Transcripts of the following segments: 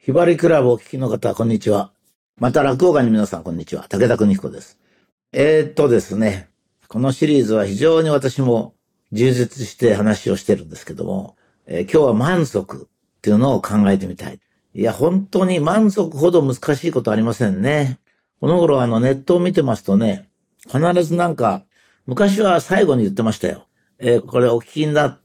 ひばりクラブお聞きの方、こんにちは。また落語家の皆さん、こんにちは。武田邦彦です。ですね、このシリーズは非常に私も充実して話をしてるんですけども、今日は満足っていうのを考えてみたい。いや、本当に満足ほど難しいことありませんね。この頃ネットを見てますとね、必ず昔は最後に言ってましたよ。これお聞きになって、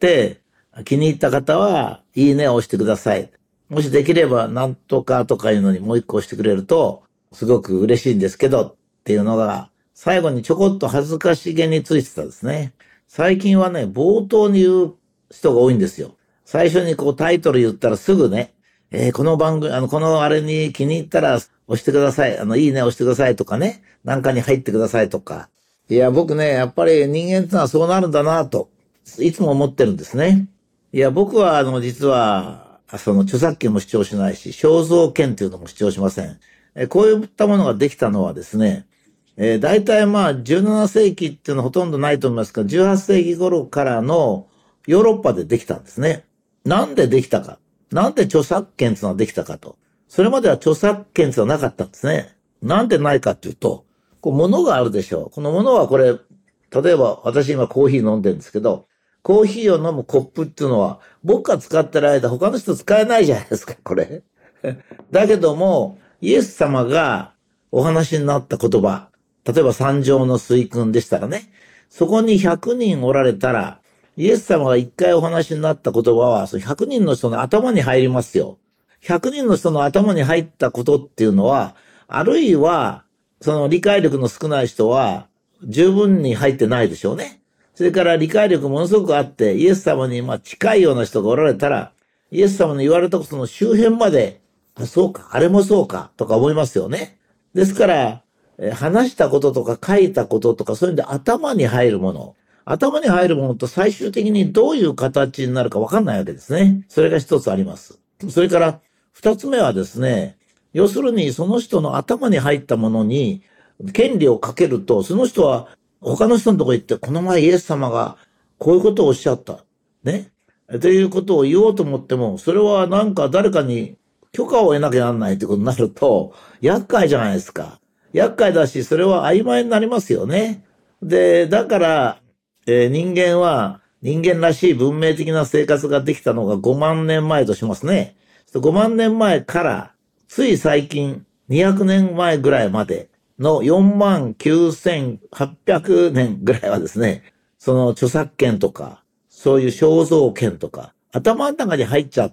気に入った方は、いいねを押してください。もしできれば、なんとかとかいうのにもう一個押してくれると、すごく嬉しいんですけど、っていうのが、最後にちょこっと恥ずかしげについてたですね。最近はね、冒頭に言う人が多いんですよ。最初にタイトル言ったらすぐね、この番組、このあれに気に入ったら押してください。いいね押してくださいとかね、なんかに入ってくださいとか。いや、僕ね、やっぱり人間ってのはそうなるんだなと、いつも思ってるんですね。いや、僕は実は、著作権も主張しないし、肖像権というのも主張しません。こういったものができたのはですね、大体17世紀っていうのはほとんどないと思いますが、18世紀頃からのヨーロッパでできたんですね。なんでできたか。なんで著作権っていうのはできたかと。それまでは著作権っていうのはなかったんですね。なんでないかっていうと、物があるでしょう。この物はこれ、例えば私今コーヒー飲んでるんですけど、コーヒーを飲むコップっていうのは、僕が使ってる間他の人使えないじゃないですか、これ。だけども、イエス様がお話になった言葉、例えば三条の水訓でしたらね、そこに100人おられたら、イエス様が一回お話になった言葉は、その100人の人の頭に入りますよ。100人の人の頭に入ったことっていうのは、あるいは、その理解力の少ない人は、十分に入ってないでしょうね。それから理解力ものすごくあって、イエス様に近いような人がおられたら、イエス様の言われたことの周辺まで、そうか、あれもそうか、とか思いますよね。ですから、話したこととか書いたこととか、そういうんで頭に入るもの。頭に入るものと最終的にどういう形になるかわかんないわけですね。それが一つあります。それから二つ目はですね、要するにその人の頭に入ったものに権利をかけると、その人は他の人のところ行って、この前イエス様がこういうことをおっしゃった。ね。ということを言おうと思っても、それは誰かに許可を得なきゃならないってことになると、厄介じゃないですか。厄介だし、それは曖昧になりますよね。で、だから、人間は人間らしい文明的な生活ができたのが5万年前としますね。5万年前から、つい最近、200年前ぐらいまでの4万9800年ぐらいはですね、その著作権とか、そういう肖像権とか、頭の中に入っちゃって、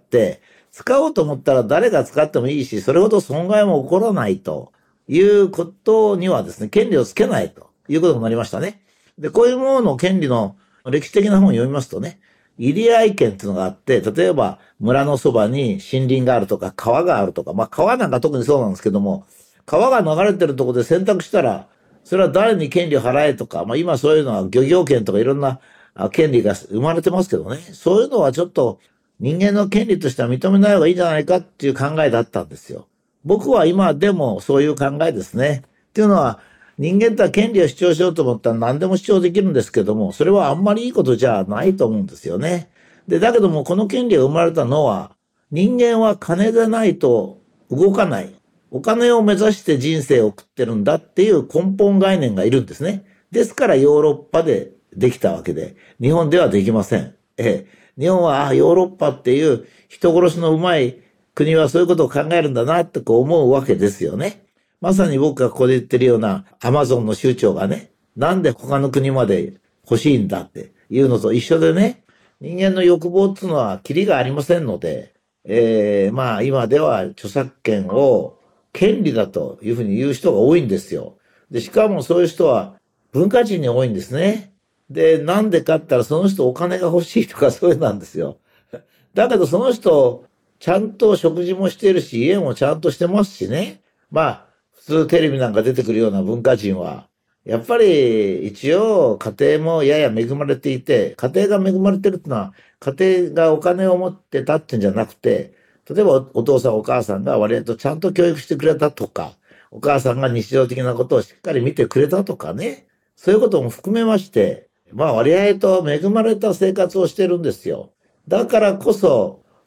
使おうと思ったら誰が使ってもいいし、それほど損害も起こらないということにはですね、権利をつけないということになりましたね。で、こういうものの権利の歴史的な本を読みますとね、入合権っていうのがあって、例えば村のそばに森林があるとか川があるとか、川なんか特にそうなんですけども、川が流れてるところで選択したら、それは誰に権利を払えとか、今そういうのは漁業権とかいろんな権利が生まれてますけどね、そういうのはちょっと人間の権利としては認めない方がいいんじゃないかっていう考えだったんですよ。僕は今でもそういう考えですね。っていうのは、人間とは権利を主張しようと思ったら何でも主張できるんですけども、それはあんまりいいことじゃないと思うんですよね。で、だけどもこの権利が生まれたのは、人間は金でないと動かない。お金を目指して人生を送ってるんだっていう根本概念がいるんですね。ですからヨーロッパでできたわけで、日本ではできません。日本はヨーロッパっていう人殺しのうまい国はそういうことを考えるんだなって思うわけですよね。まさに僕がここで言ってるようなアマゾンの州長がね、なんで他の国まで欲しいんだっていうのと一緒でね、人間の欲望っていうのはキリがありませんので、今では著作権を権利だというふうに言う人が多いんですよ。で、しかもそういう人は文化人に多いんですね。で、なんでかって言ったらその人お金が欲しいとかそういうなんですよ。だけどその人、ちゃんと食事もしてるし、家もちゃんとしてますしね。普通テレビなんか出てくるような文化人は、やっぱり一応家庭もやや恵まれていて、家庭が恵まれてるってのは、家庭がお金を持ってたってんじゃなくて、例えばお父さんお母さんが割とちゃんと教育してくれたとか、お母さんが日常的なことをしっかり見てくれたとかね、そういうことも含めまして、割合と恵まれた生活をしてるんですよ。だからこそ、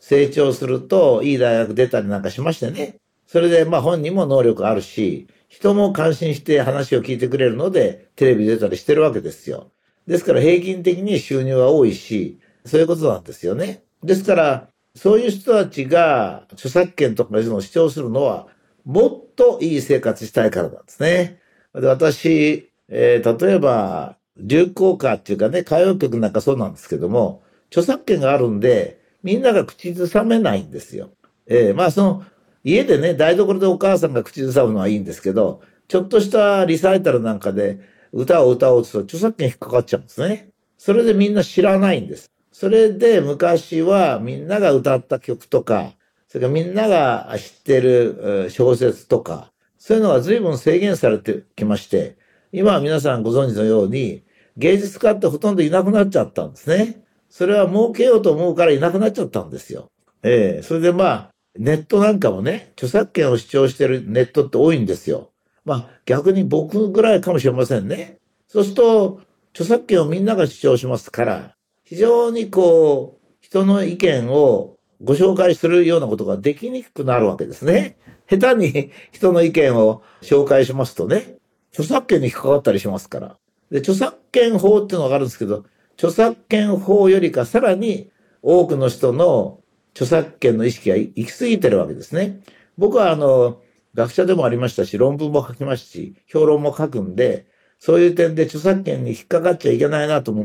成長するといい大学出たりなんかしましてね。それで本人も能力あるし、人も感心して話を聞いてくれるので、テレビ出たりしてるわけですよ。ですから平均的に収入が多いし、そういうことなんですよね。ですから、そういう人たちが著作権とかいうのを主張するのは、もっといい生活したいからなんですね。で私、例えば、流行歌っていうかね、歌謡曲なんかそうなんですけども、著作権があるんで、みんなが口ずさめないんですよ。家でね、台所でお母さんが口ずさむのはいいんですけど、ちょっとしたリサイタルなんかで歌を歌おうとすると著作権引っかかっちゃうんですね。それでみんな知らないんです。それで昔はみんなが歌った曲とか、それからみんなが知ってる小説とか、そういうのが随分制限されてきまして、今は皆さんご存知のように、芸術家ってほとんどいなくなっちゃったんですね。それは儲けようと思うからいなくなっちゃったんですよ。それでネットなんかもね、著作権を主張してるネットって多いんですよ。逆に僕ぐらいかもしれませんね。そうすると、著作権をみんなが主張しますから、非常に人の意見をご紹介するようなことができにくくなるわけですね。下手に人の意見を紹介しますとね、著作権に引っかかったりしますから。で、著作権法っていうのがあるんですけど、著作権法よりかさらに多くの人の著作権の意識が行き過ぎてるわけですね。僕は学者でもありましたし、論文も書きますし、評論も書くんで、そういう点で著作権に引っかかっちゃいけないなと思って、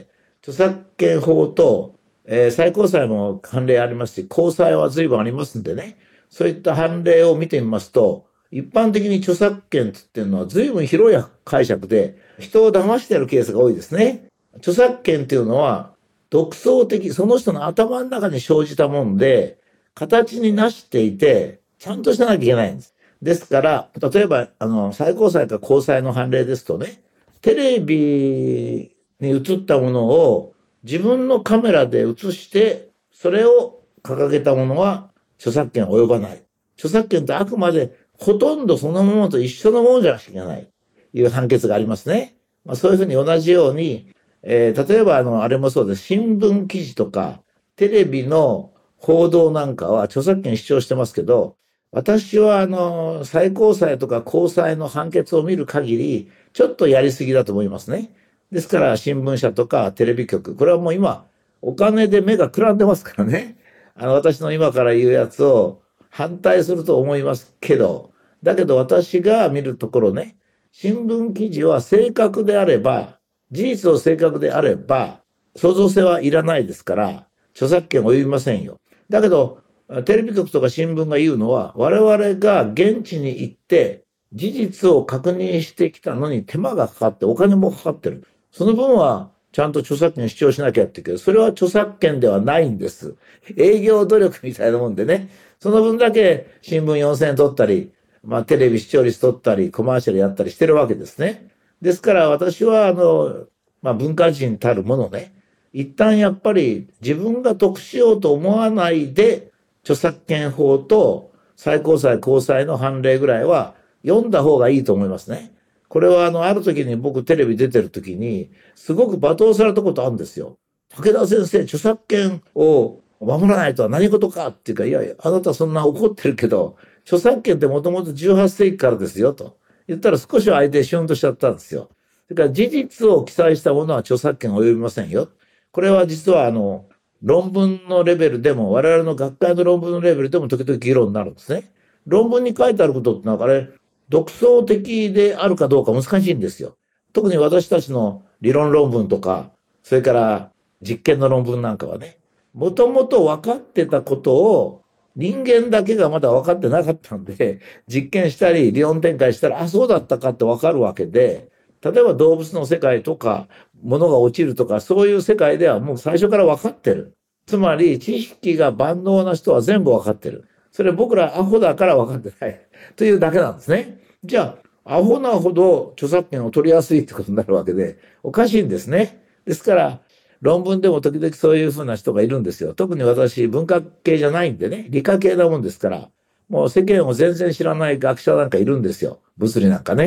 著作権法と、最高裁も判例ありますし、高裁は随分ありますんでね、そういった判例を見てみますと、一般的に著作権っていうのは随分広い解釈で、人を騙しているケースが多いですね。著作権っていうのは、独創的、その人の頭の中に生じたもんで、形になしていて、ちゃんとしなきゃいけないんです。ですから、例えば、最高裁か高裁の判例ですとね、テレビに映ったものを自分のカメラで映して、それを掲げたものは著作権及ばない。著作権ってあくまでほとんどそのものと一緒のものじゃなきゃいけない。いう判決がありますね。そういうふうに同じように、例えばあれもそうです。新聞記事とか、テレビの報道なんかは著作権主張してますけど、私は最高裁とか高裁の判決を見る限り、ちょっとやりすぎだと思いますね。ですから、新聞社とかテレビ局、これはもう今、お金で目がくらんでますからね。私の今から言うやつを反対すると思いますけど、だけど私が見るところね、新聞記事は正確であれば、事実を正確であれば、創造性はいらないですから、著作権及びませんよ。だけど、テレビ局とか新聞が言うのは、我々が現地に行って、事実を確認してきたのに手間がかかって、お金もかかってる。その分は、ちゃんと著作権主張しなきゃって言うけど、それは著作権ではないんです。営業努力みたいなもんでね。その分だけ新聞4000円取ったり、テレビ視聴率取ったり、コマーシャルやったりしてるわけですね。ですから私は、文化人たるものね、一旦やっぱり自分が得しようと思わないで、著作権法と最高裁、高裁の判例ぐらいは読んだ方がいいと思いますね。これはある時に僕テレビ出てる時に、すごく罵倒されたことあるんですよ。武田先生、著作権を守らないとは何事かっていうか、いやいや、あなたそんな怒ってるけど、著作権ってもともと18世紀からですよと言ったら少しは相手シュンとしちゃったんですよ。それから事実を記載したものは著作権及びませんよ。これは実は論文のレベルでも、我々の学会の論文のレベルでも時々議論になるんですね。論文に書いてあることってのは、あれ、独創的であるかどうか難しいんですよ。特に私たちの理論論文とか、それから実験の論文なんかはね、もともと分かってたことを人間だけがまだ分かってなかったんで、実験したり理論展開したら、あ、そうだったかって分かるわけで、例えば動物の世界とか、物が落ちるとか、そういう世界ではもう最初から分かってる。つまり、知識が万能な人は全部分かってる。それ僕らアホだから分かってない。というだけなんですね。じゃあ、アホなほど著作権を取りやすいってことになるわけで、おかしいんですね。ですから、論文でも時々そういうふうな人がいるんですよ。特に私、文化系じゃないんでね、理科系なもんですから、もう世間を全然知らない学者なんかいるんですよ。物理なんかね。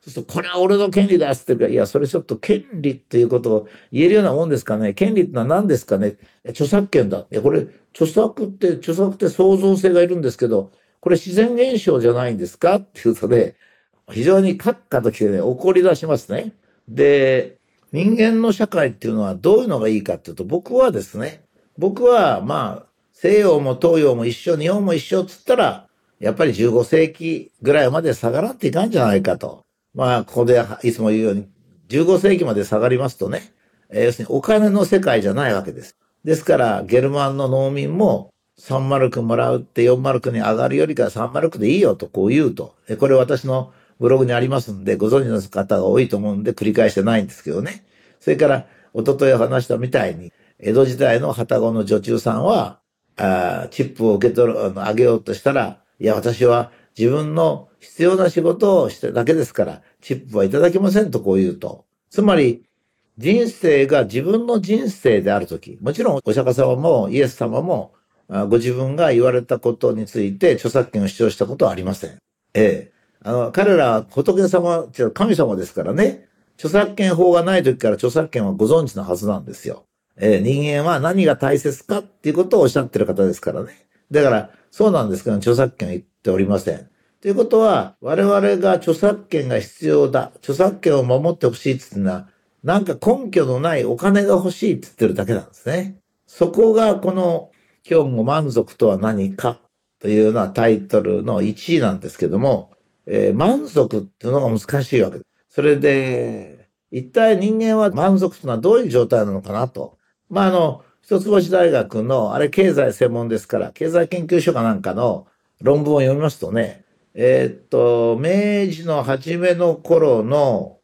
そうすると、これは俺の権利だっつってるから、いや、それちょっと権利っていうことを言えるようなもんですかね。権利ってのは何ですかね。著作権だ。いや、これ、著作って創造性がいるんですけど、これ自然現象じゃないんですかっていうとね、非常に閣下ときてね、怒り出しますね。で、人間の社会っていうのはどういうのがいいかっていうと、僕はまあ、西洋も東洋も一緒、日本も一緒っつったら、やっぱり15世紀ぐらいまで下がらっていかんじゃないかと。まあ、ここでいつも言うように、15世紀まで下がりますとね、要するにお金の世界じゃないわけです。ですから、ゲルマンの農民も3マルクもらうって4マルクに上がるよりか3マルクでいいよとこう言うと。これ私のブログにありますんで、ご存知の方が多いと思うんで繰り返してないんですけどね。それから、一昨日話したみたいに、江戸時代の旅籠の女中さんは、チップを受け取る、あげようとしたら、いや、私は自分の必要な仕事をしてるだけですから、チップはいただきませんとこう言うと。つまり、人生が自分の人生であるとき、もちろんお釈迦様もイエス様も、ご自分が言われたことについて著作権を主張したことはありません。ええ。彼らは仏様、神様ですからね、著作権法がないときから著作権はご存知のはずなんですよ。人間は何が大切かっていうことをおっしゃってる方ですからね。だから、そうなんですけど、著作権は言っておりません。ということは、我々が著作権が必要だ、著作権を守ってほしいって言ってのは、なんか根拠のないお金が欲しいって言ってるだけなんですね。そこがこの今日も満足とは何かというようなタイトルの1位なんですけども、満足っていうのが難しいわけです。それで、一体人間は満足というのはどういう状態なのかなと。まあ、一橋大学の、あれ経済専門ですから、経済研究所かなんかの論文を読みますとね、明治の初めの頃の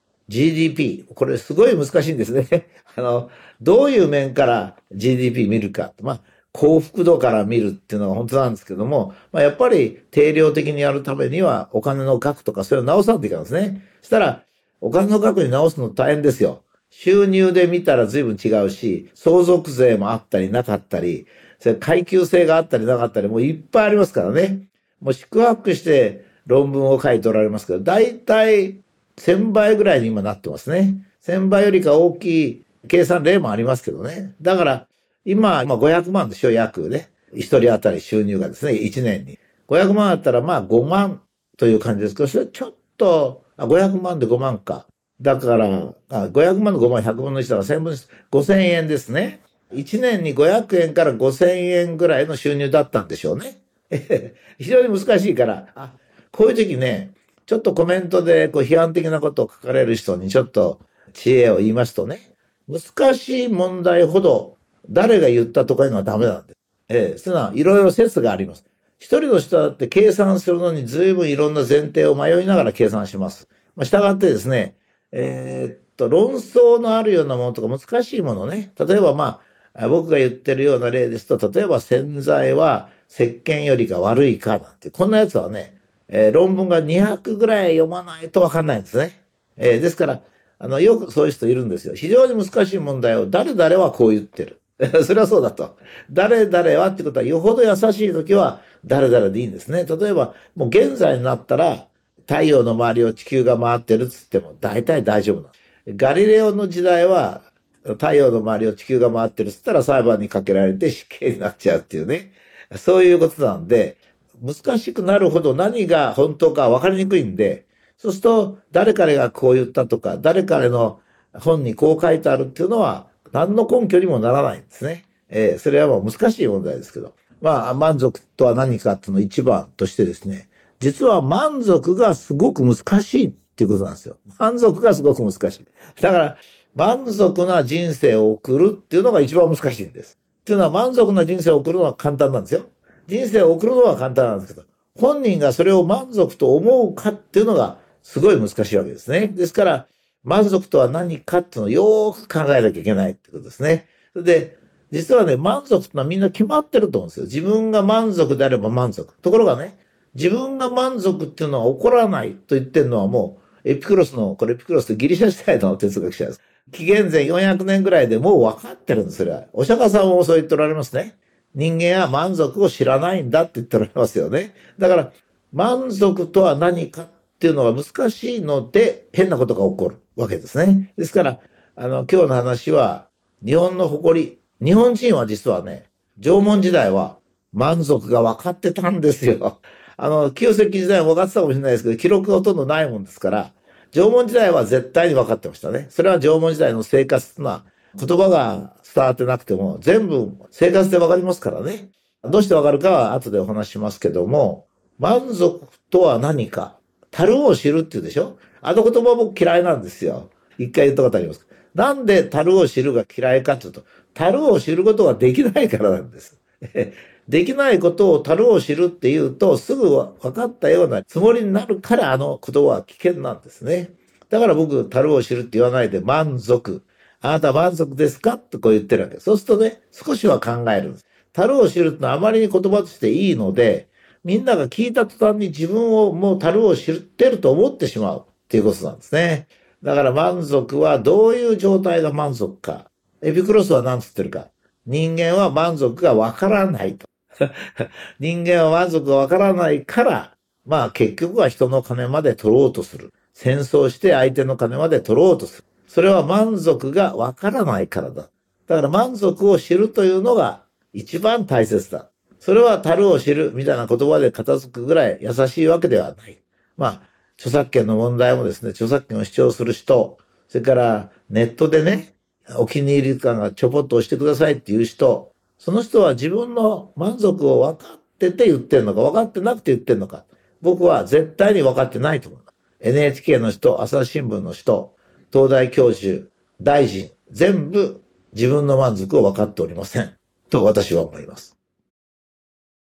GDP、これすごい難しいんですね。どういう面から GDP 見るか。まあ、幸福度から見るっていうのは本当なんですけども、まあ、やっぱり定量的にやるためにはお金の額とかそれを直さないといけないんですね。そしたら、お金の額に直すの大変ですよ。収入で見たら随分違うし、相続税もあったりなかったり、それ階級性があったりなかったり、もういっぱいありますからね。もう宿泊して論文を書いておられますけど、だいたい1000倍ぐらいに今なってますね。1000倍よりか大きい計算例もありますけどね。だから、今、500万でしょ、約ね。一人当たり収入がですね、1年に。500万あったらまあ5万という感じですけど、それちょっと、500万で5万か。だから、500万の5万100分の1だから1000分の1、5000円ですね。1年に500円から5000円ぐらいの収入だったんでしょうね。非常に難しいから、こういう時ね、ちょっとコメントで批判的なことを書かれる人にちょっと知恵を言いますとね、難しい問題ほど誰が言ったとかいうのはダメなんです。そういうのはいろいろ説があります。一人の人だって計算するのに随分いろんな前提を迷いながら計算します。従ってですね、論争のあるようなものとか難しいものね。例えば僕が言ってるような例ですと、例えば洗剤は石鹸よりか悪いかなんて、こんなやつはね、論文が200ぐらい読まないとわかんないんですね。ですから、よくそういう人いるんですよ。非常に難しい問題を誰々はこう言ってる。それはそうだと。誰々はってことは、よほど優しい時は誰々でいいんですね。例えば、もう現在になったら、太陽の周りを地球が回ってるっつっても大体大丈夫なの。ガリレオの時代は、太陽の周りを地球が回ってるっつったら裁判にかけられて死刑になっちゃうっていうね。そういうことなんで、難しくなるほど何が本当か分かりにくいんで、そうすると誰彼がこう言ったとか、誰彼の本にこう書いてあるっていうのは何の根拠にもならないんですね。それはもう難しい問題ですけど。満足とは何かっていうのを一番としてですね、実は満足がすごく難しいっていうことなんですよ。満足がすごく難しい。だから、満足な人生を送るっていうのが一番難しいんです。っていうのは満足な人生を送るのは簡単なんですよ。人生を送るのは簡単なんですけど、本人がそれを満足と思うかっていうのがすごい難しいわけですね。ですから、満足とは何かっていうのをよーく考えなきゃいけないってことですね。それで、実はね、満足ってのはみんな決まってると思うんですよ。自分が満足であれば満足。ところがね、自分が満足っていうのは起こらないと言ってるのはもう、エピクロスってギリシャ時代の哲学者です。紀元前400年ぐらいでもう分かってるんです、それは。お釈迦さんもそう言っておられますね。人間は満足を知らないんだって言っておられますよね。だから、満足とは何かっっていうのは難しいので、変なことが起こるわけですね。ですから、今日の話は、日本の誇り。日本人は実はね、縄文時代は満足が分かってたんですよ。旧石器時代も分かってたかもしれないですけど、記録がほとんどないもんですから、縄文時代は絶対に分かってましたね。それは縄文時代の生活っていうのは、言葉が伝わってなくても、全部生活で分かりますからね。どうして分かるかは後でお話しますけども、満足とは何か。樽を知るって言うでしょ。あの言葉僕嫌いなんですよ。一回言ったことあります。なんで樽を知るが嫌いかというと、樽を知ることができないからなんです。できないことを樽を知るって言うと、すぐ分かったようなつもりになるから、あの言葉は危険なんですね。だから僕、樽を知るって言わないで満足。あなた満足ですかってこう言ってるわけ。そうするとね、少しは考えるんです。樽を知るってのはあまりに言葉としていいので、みんなが聞いた途端に自分をもう樽を知ってると思ってしまうっていうことなんですね。だから満足はどういう状態が満足か。エピクロスは何つってるか。人間は満足がわからないと。人間は満足がわからないから、まあ結局は人の金まで取ろうとする。戦争して相手の金まで取ろうとする。それは満足がわからないからだ。だから満足を知るというのが一番大切だ。それは樽を知るみたいな言葉で片付くぐらい優しいわけではない。まあ、著作権の問題もですね、著作権を主張する人、それからネットでね、お気に入り感がちょぽっと押してくださいっていう人、その人は自分の満足を分かってて言ってるのか、分かってなくて言ってるのか。僕は絶対に分かってないと思う。NHK の人、朝日新聞の人、東大教授、大臣、全部自分の満足を分かっておりません。と私は思います。